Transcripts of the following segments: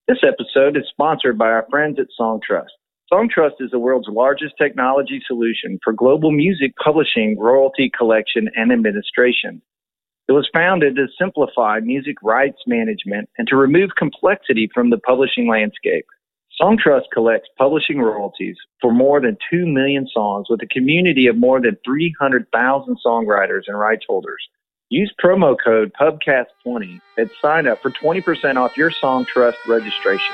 This episode is sponsored by our friends at Songtrust. Songtrust is the world's largest technology solution for global music publishing, royalty collection, and administration. It was founded to simplify music rights management and to remove complexity from the publishing landscape. Songtrust collects publishing royalties for more than 2 million songs with a community of more than 300,000 songwriters and rights holders. Use promo code PUBCAST20 and sign up for 20% off your Songtrust registration.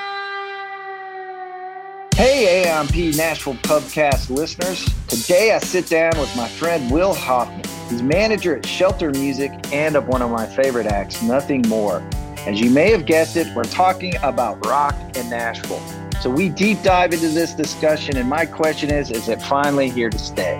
Hey, AIMP Nashville Pubcast listeners. Today I sit down with my friend Will Hoffman. He's manager at Shelter Music and of one of my favorite acts, Nothing More. As you may have guessed it, we're talking about rock in Nashville. So we deep dive into this discussion, and my question is it finally here to stay?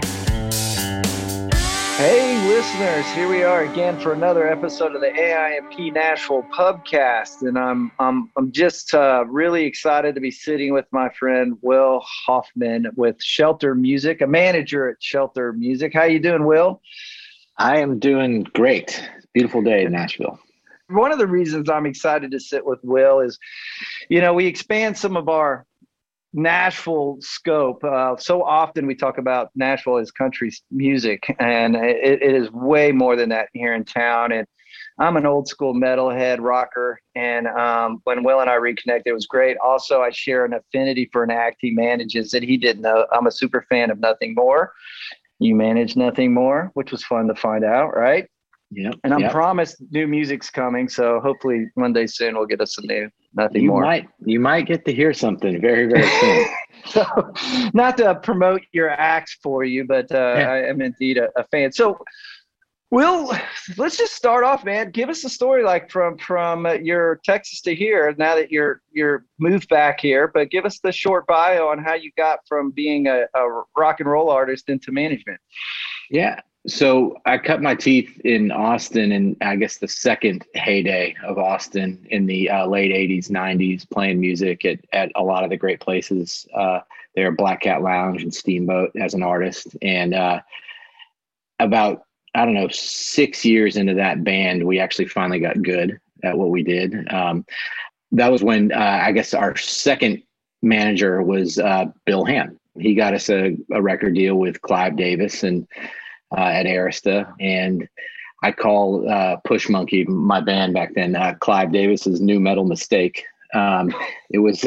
Hey, listeners, here we are again for another episode of the AIMP Nashville Pubcast, and I'm just really excited to be sitting with my friend Will Hoffman with Shelter Music, a manager at Shelter Music. How you doing, Will? I am doing great. Beautiful day in Nashville. One of the reasons I'm excited to sit with Will is, we expand some of our Nashville scope. So often we talk about Nashville as country music, and it is way more than that here in town. And I'm an old school metalhead rocker, and when Will and I reconnected, it was great. Also, I share an affinity for an act he manages that he didn't know. I'm a super fan of Nothing More. You manage Nothing More, which was fun to find out, right? Yeah. And I'm promised new music's coming, so hopefully one day soon we'll get us some new Nothing More. You might get to hear something very, very soon. So, not to promote your acts for you, but I am indeed a fan. So, Will, let's just start off, man. Give us a story like from your Texas to here. Now that you're moved back here, but give us the short bio on how you got from being a rock and roll artist into management. Yeah. So I cut my teeth in Austin, and I guess the second heyday of Austin in the late 80s, 90s, playing music at a lot of the great places there, Black Cat Lounge and Steamboat as an artist. And about, 6 years into that band, we actually finally got good at what we did. That was when I guess our second manager was Bill Ham. He got us a record deal with Clive Davis and at Arista, and I call Push Monkey, my band back then, Clive Davis's new metal mistake. It was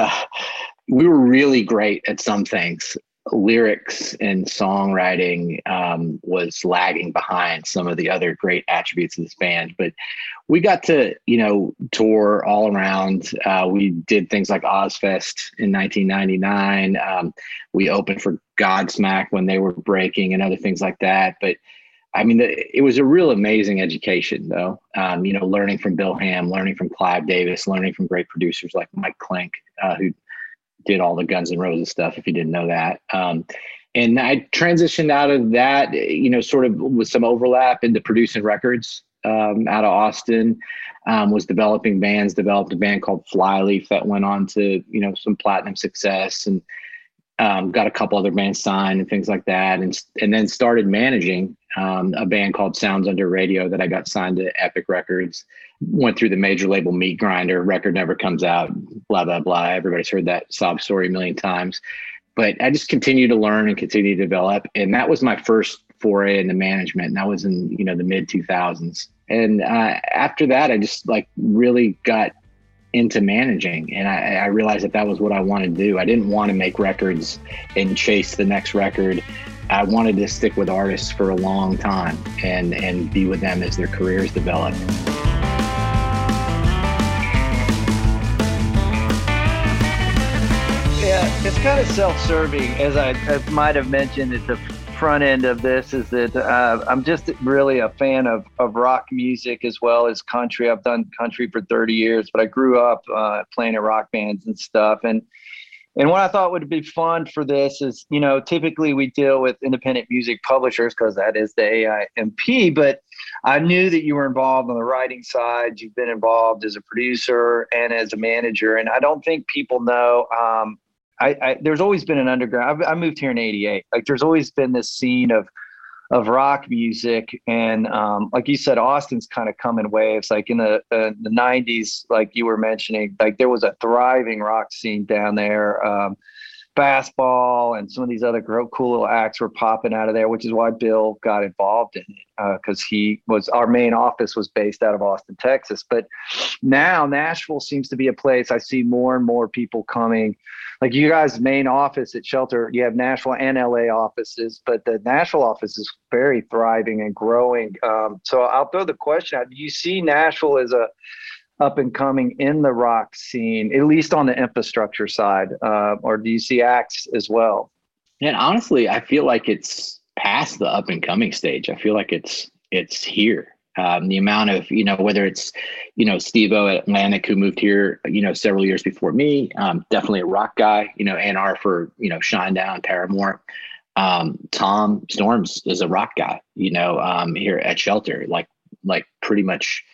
we were really great at some things. Lyrics and songwriting was lagging behind some of the other great attributes of this band, but we got to, tour all around. We did things like Ozfest in 1999. We opened for Godsmack when they were breaking and other things like that. But it was a real amazing education though. Learning from Bill Ham, learning from Clive Davis, learning from great producers like Mike Clink, who did all the Guns N' Roses stuff, if you didn't know that. And I transitioned out of that, sort of with some overlap into producing records out of Austin, was developing bands, developed a band called Flyleaf that went on to, some platinum success, and got a couple other bands signed and things like that. And then started managing a band called Sounds Under Radio that I got signed to Epic Records. Went through the major label meat grinder, record never comes out, blah, blah, blah. Everybody's heard that sob story a million times. But I just continue to learn and continue to develop. And that was my first foray into management. And that was in, the mid 2000s. And after that, I just really got into managing. And I realized that was what I wanted to do. I didn't want to make records and chase the next record. I wanted to stick with artists for a long time and be with them as their careers developed. Yeah, it's kind of self-serving, as I might have mentioned at the front end of this, is that I'm just really a fan of rock music as well as country. I've done country for 30 years, but I grew up playing in rock bands and stuff. And what I thought would be fun for this is, typically we deal with independent music publishers because that is the AIMP, but I knew that you were involved on the writing side. You've been involved as a producer and as a manager. And I don't think people know, there's always been an underground. I moved here in '88. There's always been this scene of of rock music. And like you said, Austin's kind of come in waves. Like in the 90s, like you were mentioning, like there was a thriving rock scene down there. Fastball and some of these other cool little acts were popping out of there, which is why Bill got involved in it, because our main office was based out of Austin, Texas. But now Nashville seems to be a place I see more and more people coming. Like you guys' main office at Shelter, you have Nashville and LA offices, but the Nashville office is very thriving and growing. So I'll throw the question out: do you see Nashville as a up and coming in the rock scene, at least on the infrastructure side, or do you see acts as well? And honestly, I feel like it's past the up and coming stage. I feel like it's here. The amount of, whether it's, Steve-O at Atlantic, who moved here, several years before me, definitely a rock guy, A&R for, Shinedown, Paramore. Tom Storms is a rock guy, here at Shelter, like pretty much,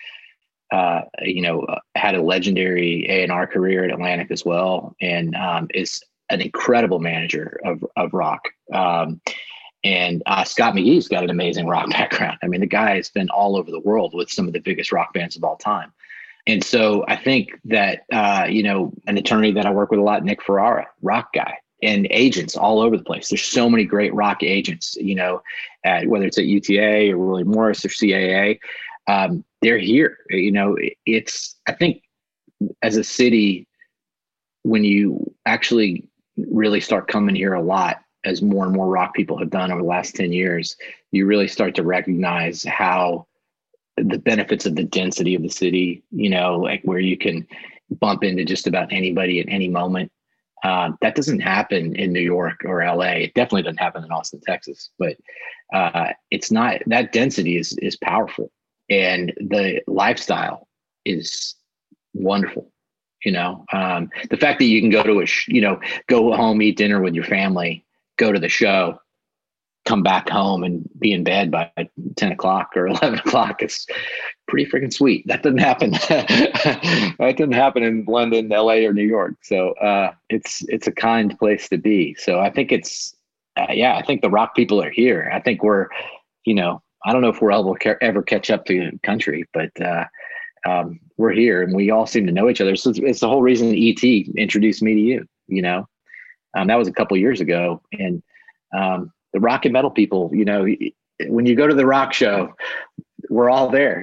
had a legendary A&R career at Atlantic as well, and is an incredible manager of rock. And Scott McGee's got an amazing rock background. I mean, the guy has been all over the world with some of the biggest rock bands of all time. And so I think that, an attorney that I work with a lot, Nick Ferrara, rock guy, and agents all over the place. There's so many great rock agents, whether it's at UTA or William Morris or CAA. They're here. I think as a city, when you actually really start coming here a lot, as more and more rock people have done over the last 10 years, you really start to recognize how the benefits of the density of the city, like where you can bump into just about anybody at any moment. That doesn't happen in New York or LA. It definitely doesn't happen in Austin, Texas, but it's not, that density is powerful. And the lifestyle is wonderful. The fact that you can go to go home, eat dinner with your family, go to the show, come back home and be in bed by 10 o'clock or 11 o'clock is pretty freaking sweet. That doesn't happen. That didn't happen in London, LA, or New York. So it's a kind place to be. So I think I think the rock people are here. I think we're, I don't know if we'll ever catch up to the country, but we're here and we all seem to know each other. So it's the whole reason E.T. introduced me to you, that was a couple of years ago. And the rock and metal people, when you go to the rock show, we're all there,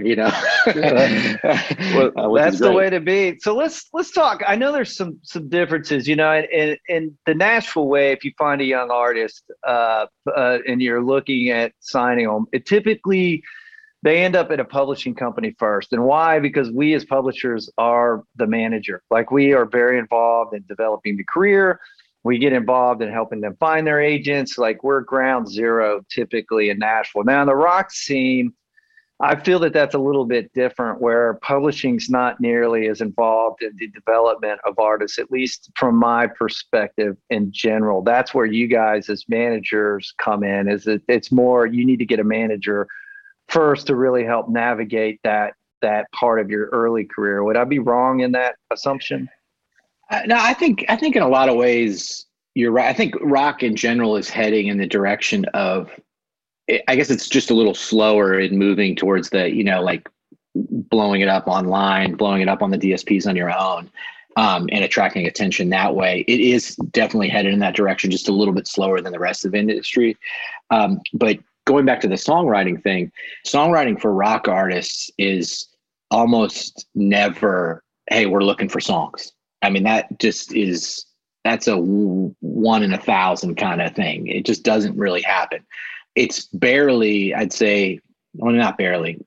Well, that's the way to be. So let's talk. I know there's some differences, in the Nashville way. If you find a young artist and you're looking at signing them, typically they end up at a publishing company first. And why? Because we as publishers are the manager. Like we are very involved in developing the career. We get involved in helping them find their agents. Like we're ground zero typically in Nashville. Now in the rock scene, I feel that that's a little bit different, where publishing's not nearly as involved in the development of artists, at least from my perspective in general. That's where you guys as managers come in, is that it's more, you need to get a manager first to really help navigate that part of your early career. Would I be wrong in that assumption? No, I think in a lot of ways you're right. I think rock in general is heading in the direction of, I guess it's just a little slower in moving towards the, like blowing it up online, blowing it up on the DSPs on your own, and attracting attention that way. It is definitely headed in that direction, just a little bit slower than the rest of the industry. But going back to the songwriting thing, songwriting for rock artists is almost never, hey, we're looking for songs. I mean, that's a 1 in 1,000 kind of thing. It just doesn't really happen. It's barely, I'd say, well, not barely.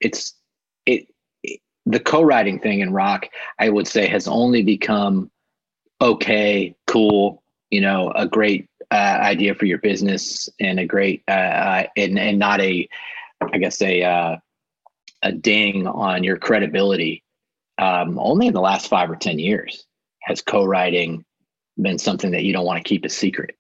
The co-writing thing in rock, I would say, has only become okay, cool, a great idea for your business, and a great and not a ding on your credibility. Only in the last 5 or 10 years has co-writing been something that you don't want to keep a secret,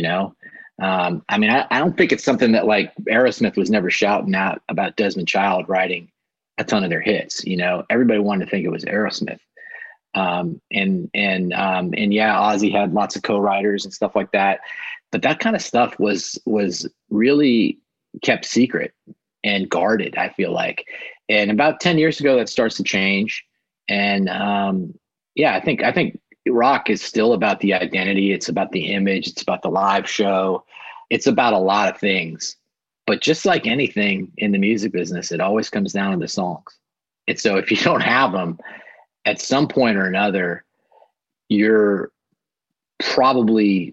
I mean, I don't think it's something that, like, Aerosmith was never shouting out about Desmond Child writing a ton of their hits. Everybody wanted to think it was Aerosmith. And yeah, Ozzy had lots of co-writers and stuff like that, but that kind of stuff was really kept secret and guarded, I feel like. And about 10 years ago, that starts to change. And yeah, I think rock is still about the identity. It's about the image. It's about the live show. It's about a lot of things. But just like anything in the music business, it always comes down to the songs. And so if you don't have them, at some point or another, you're probably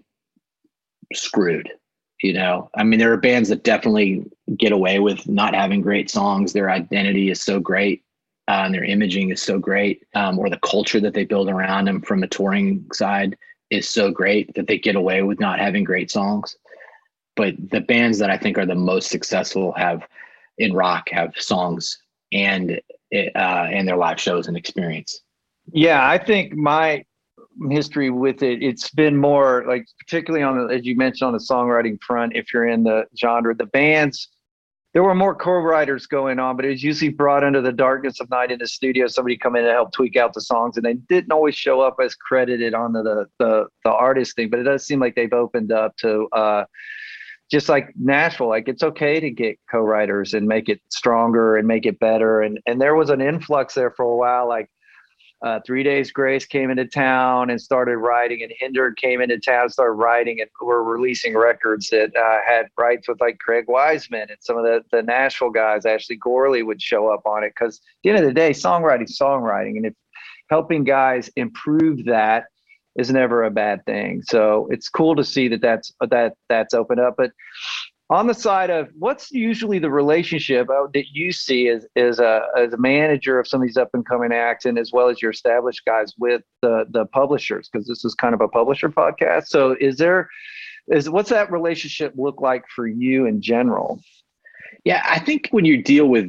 screwed. You know, I mean, there are bands that definitely get away with not having great songs. Their identity is so great, and their imaging is so great, or the culture that they build around them from a touring side is so great that they get away with not having great songs. But the bands that I think are the most successful in rock have songs and their live shows and experience. Yeah, I think my history with it's been more like, particularly on the, as you mentioned, on the songwriting front, if you're in the genre, the bands, there were more co-writers going on, but it was usually brought under the darkness of night in the studio, somebody come in to help tweak out the songs, and they didn't always show up as credited on the artist thing. But it does seem like they've opened up to just like Nashville, like it's okay to get co-writers and make it stronger and make it better. And there was an influx there for a while, like 3 Days Grace came into town and started writing, and Hinder came into town, started writing, and were releasing records that had rights with like Craig Wiseman and some of the Nashville guys. Ashley Gorley would show up on it, because at the end of the day, songwriting, and if helping guys improve that is never a bad thing. So it's cool to see that's opened up. But on the side of, what's usually the relationship that you see as a manager of some of these up and coming acts, and as well as your established guys, with the publishers, because this is kind of a publisher podcast. So what's that relationship look like for you in general? Yeah, I think when you deal with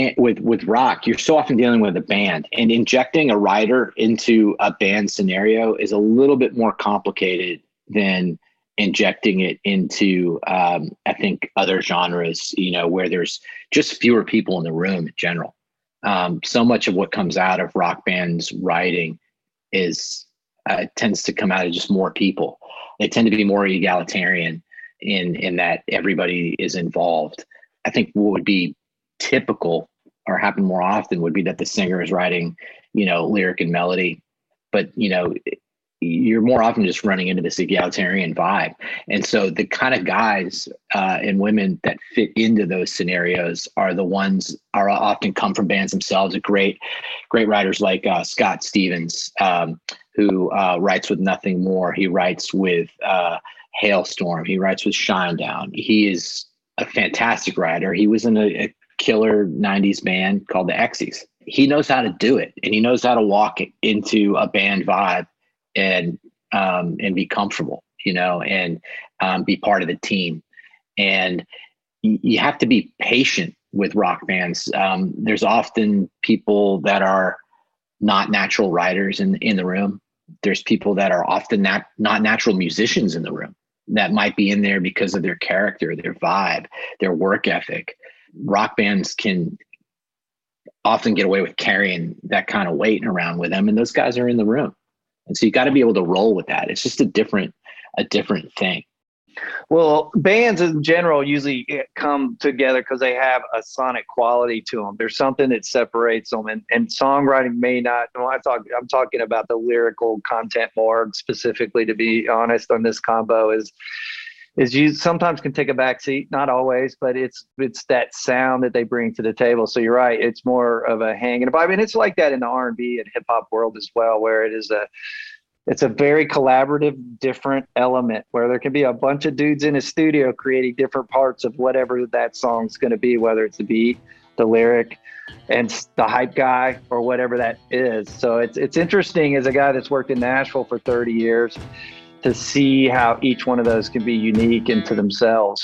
rock, you're so often dealing with a band, and injecting a writer into a band scenario is a little bit more complicated than injecting it into, I think, other genres, you know, where there's just fewer people in the room in general. So much of what comes out of rock bands writing tends to come out of just more people. They tend to be more egalitarian in that everybody is involved. I think what would be typical or happen more often would be that the singer is writing, you know, lyric and melody, but, you know, you're more often just running into this egalitarian vibe. And so the kind of guys and women that fit into those scenarios are often come from bands themselves. Great writers like Scott Stevens, who writes with Nothing More. He writes with Hailstorm. He writes with Shinedown. He is a fantastic writer. He was in a killer 90s band called the Exies. He knows how to do it, and he knows how to walk into a band vibe and be comfortable, you know, and be part of the team. And you have to be patient with rock bands. There's often people that are not natural writers in the room. There's people that are often not natural musicians in the room, that might be in there because of their character, their vibe, their work ethic. Rock bands can often get away with carrying that kind of weight around with them, and those guys are in the room. And so you got to be able to roll with that. It's just a different thing. Well, bands in general usually come together because they have a sonic quality to them. There's something that separates them, and songwriting may not. I'm talking about the lyrical content more specifically, to be honest, on this combo is you sometimes can take a back seat, not always, but it's that sound that they bring to the table. So you're right, it's more of a hang. And I mean, it's like that in the R&B and hip hop world as well, where it's a very collaborative, different element, where there can be a bunch of dudes in a studio creating different parts of whatever that song's going to be, whether it's the beat, the lyric, and the hype guy, or whatever that is. So it's interesting, as a guy that's worked in Nashville for 30 years, to see how each one of those can be unique into themselves.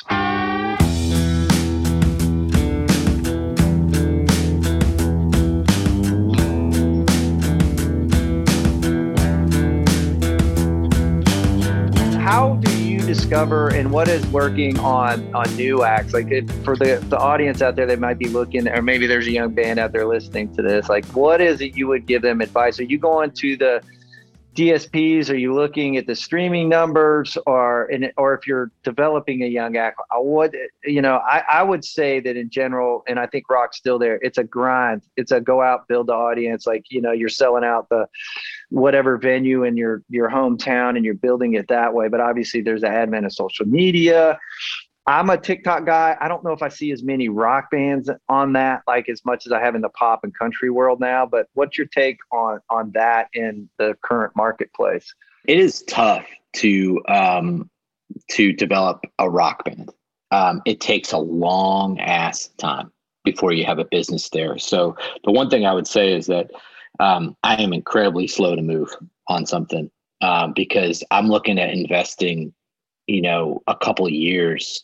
How do you discover, and what is working on new acts? Like, for the audience out there that might be looking, or maybe there's a young band out there listening to this, like, what is it you would give them advice? Are you going to DSPs? Are you looking at the streaming numbers, or if you're developing a young act? I would say that in general, and I think rock's still there. It's a grind. It's a go out, build the audience. Like, you're selling out the whatever venue in your hometown and you're building it that way. But obviously, there's the advent of social media. I'm a TikTok guy. I don't know if I see as many rock bands on that, like as much as I have in the pop and country world now. But what's your take on that in the current marketplace? It is tough to develop a rock band. It takes a long ass time before you have a business there. So the one thing I would say is that I am incredibly slow to move on something because I'm looking at investing, a couple of years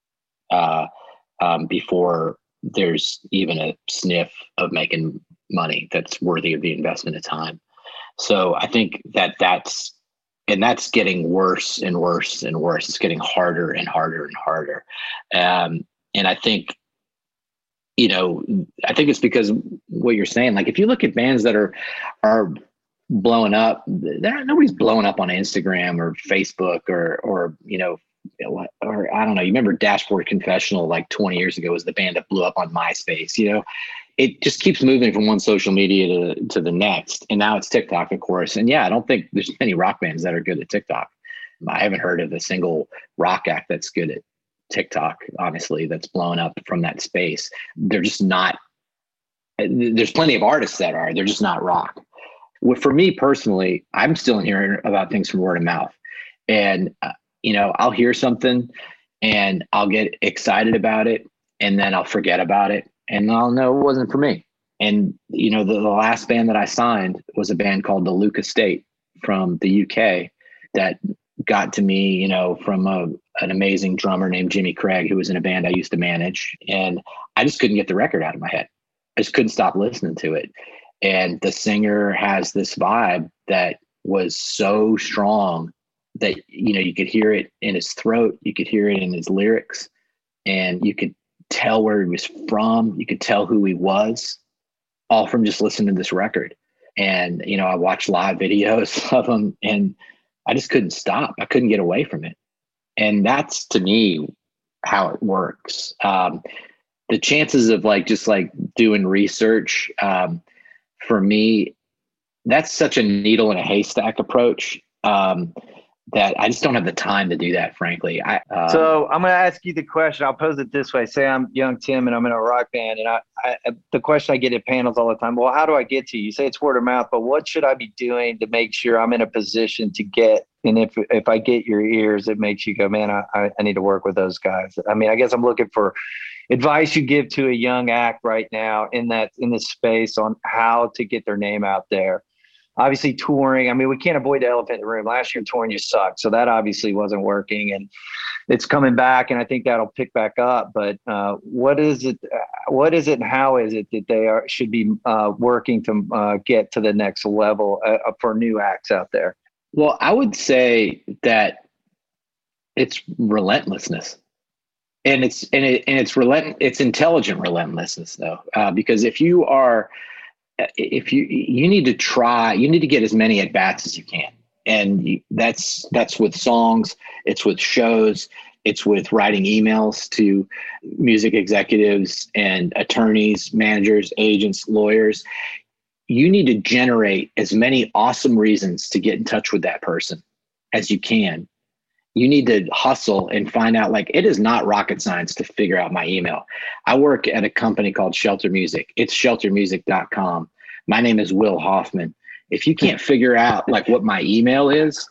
before there's even a sniff of making money that's worthy of the investment of time. So I think that's getting worse and worse and worse. It's getting harder and harder and harder. And I think, I think it's because what you're saying, like if you look at bands that are blowing up, nobody's blowing up on Instagram or Facebook or I don't know. You remember Dashboard Confessional like 20 years ago was the band that blew up on MySpace. It just keeps moving from one social media to the next. And now it's TikTok, of course. And yeah, I don't think there's many rock bands that are good at TikTok. I haven't heard of a single rock act that's good at TikTok, honestly, that's blown up from that space. They're just not. There's plenty of artists that are. They're just not rock. Well, for me personally, I'm still hearing about things from word of mouth. And I'll hear something and I'll get excited about it and then I'll forget about it and I'll know it wasn't for me. And, the last band that I signed was a band called the Luke Estate from the UK that got to me, from an amazing drummer named Jimmy Craig, who was in a band I used to manage. And I just couldn't get the record out of my head. I just couldn't stop listening to it. And the singer has this vibe that was so strong that, you could hear it in his throat, you could hear it in his lyrics, and you could tell where he was from. You could tell who he was, all from just listening to this record. And, I watched live videos of him and I just couldn't stop. I couldn't get away from it. And that's, to me, how it works. The chances of just doing research, for me, that's such a needle in a haystack approach. That I just don't have the time to do that, frankly. So I'm going to ask you the question. I'll pose it this way. Say I'm young Tim and I'm in a rock band, and the question I get at panels all the time, well, how do I get to you? You say it's word of mouth, but what should I be doing to make sure I'm in a position to get, and if I get your ears, it makes you go, man, I need to work with those guys. I mean, I guess I'm looking for advice you give to a young act right now in this space on how to get their name out there. Obviously touring, I mean, we can't avoid the elephant in the room. Last year touring you sucked, so that obviously wasn't working, and it's coming back, and I think that'll pick back up. But what is it, and how is it that they should be working to get to the next level for new acts out there? Well, I would say that it's relentlessness, and it's intelligent relentlessness, though, because if you need to try, you need to get as many at bats as you can. And that's with songs, it's with shows, it's with writing emails to music executives and attorneys, managers, agents, lawyers. You need to generate as many awesome reasons to get in touch with that person as you can. You need to hustle and find out, it is not rocket science to figure out my email. I work at a company called Shelter Music. It's sheltermusic.com. My name is Will Hoffman. If you can't figure out what my email is,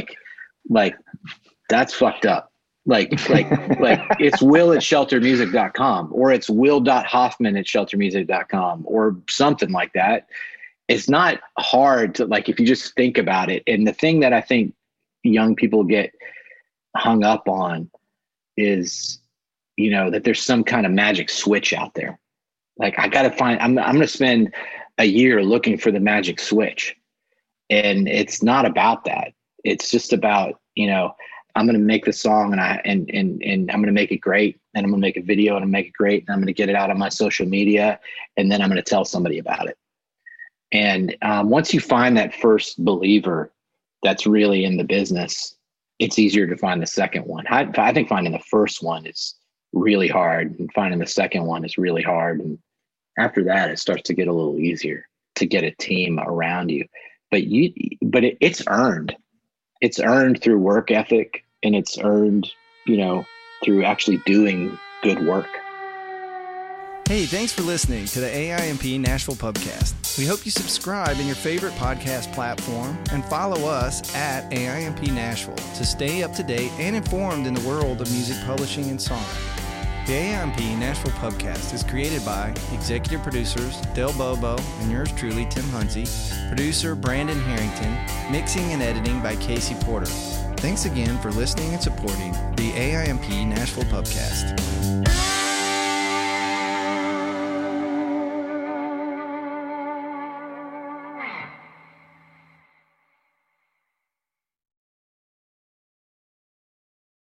that's fucked up. It's will@sheltermusic.com or it's will.hoffman@sheltermusic.com or something like that. It's not hard to if you just think about it. And the thing that I think young people get hung up on is, that there's some kind of magic switch out there. I got to find, I'm going to spend a year looking for the magic switch. And it's not about that. It's just about, I'm going to make the song and I'm going to make it great. And I'm going to make a video and make it great. And I'm going to get it out on my social media. And then I'm going to tell somebody about it. And once you find that first believer, that's really in the business, it's easier to find the second one. I think finding the first one is really hard, and finding the second one is really hard. And after that, it starts to get a little easier to get a team around you. But it's earned. It's earned through work ethic, and it's earned, through actually doing good work. Hey, thanks for listening to the AIMP Nashville Pubcast. We hope you subscribe in your favorite podcast platform and follow us at AIMP Nashville to stay up to date and informed in the world of music publishing and songwriting. The AIMP Nashville Pubcast is created by executive producers Del Bobo and yours truly, Tim Huntsey, producer Brandon Harrington, mixing and editing by Casey Porter. Thanks again for listening and supporting the AIMP Nashville Pubcast.